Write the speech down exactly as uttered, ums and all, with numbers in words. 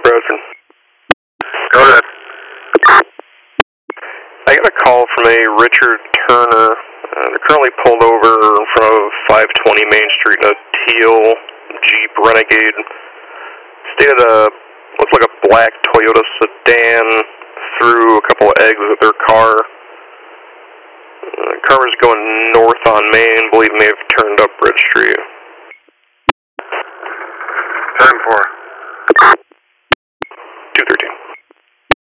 Bradford. Go ahead. I got a call from a Richard Turner. Uh, they're currently pulled over in front of five twenty Main Street in a teal Jeep Renegade. Stayed at a, looks like a black Toyota sedan, threw a couple of eggs at their car. Uh, the car was going north on Main, believe may have turned up Bridge Street.